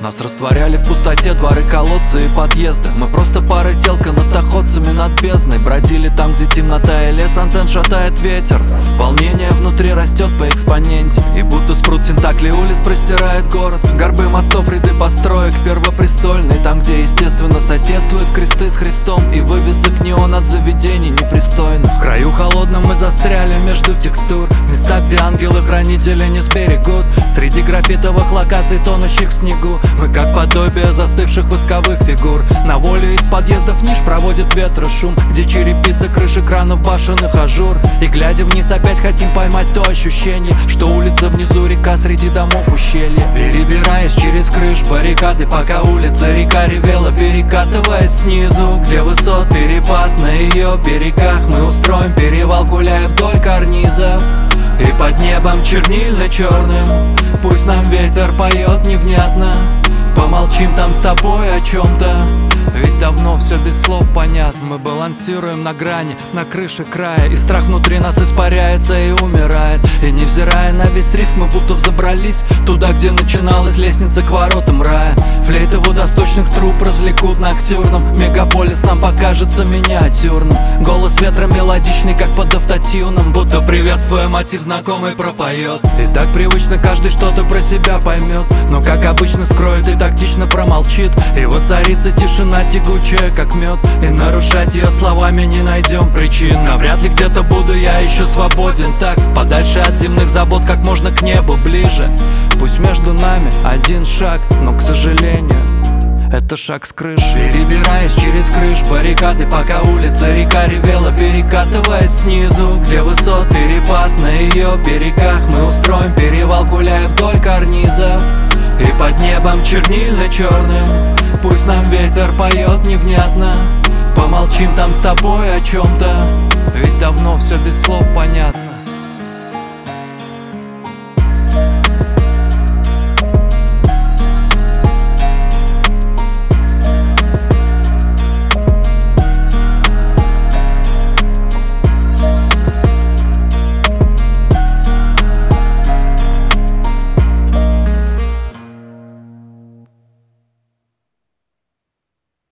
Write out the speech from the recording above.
Нас растворяли в пустоте дворы, колодцы и подъезды. Мы просто пара тел канатоходцами над бездной. Бродили там, где темнота и лес, антенн шатает ветер. Волнение внутри растет по экспоненте, и будто спрут тентакли улиц простирает город. Горбы мостов, ряды построек первопрестольный, там, где естественно соседствуют кресты с Христом и вывесок неон от заведений непристойных. В краю холодном мы застряли между текстур, места, где ангелы-хранители не сберегут. Среди графитовых локаций, тонущих в снегу, мы как подобие застывших восковых фигур. На воле из подъездов ниш проводит ветра шум, где черепица крыши кранов башенных ажур. И глядя вниз опять хотим поймать то ощущение, что улица внизу, река среди домов ущелья. Перебираясь через крыш баррикады, пока улица река ревела, перекатываясь снизу, где высот перепад на ее берегах. Мы устроим перевал, гуляя вдоль карнизов, и под небом чернильно-черным пусть нам ветер поет невнятно. Помолчим там с тобой о чем-то, ведь давно все без слов понятно. Мы балансируем на грани, на крыше края, и страх внутри нас испаряется и умирает. И невзирая на весь риск, мы будто взобрались туда, где начиналась лестница к воротам рая. Флейты водосточных труб развлекут ноктюрном, мегаполис нам покажется миниатюрным. Голос ветра мелодичный, как под автотюном, будто приветствуя мотив знакомый пропоет. И так привычно каждый что-то про себя поймет, но как обычно скроет и тактично промолчит. И воцарится тишина тягучая, как мед, и нарушать ее словами не найдем причин. Навряд ли где-то буду я еще свободен так, подальше от земных забот, как можно к небу ближе. Пусть между нами один шаг, но, к сожалению, это шаг с крыши. Перебираясь через крыш баррикады, пока улица река ревела, перекатываясь снизу, где высот перепад на ее берегах. Мы устроим перевал, гуляя вдоль карнизов, и под небом чернильно-черным пусть нам ветер поет невнятно. Помолчим там с тобой о чем-то, ведь давно все без слов понятно.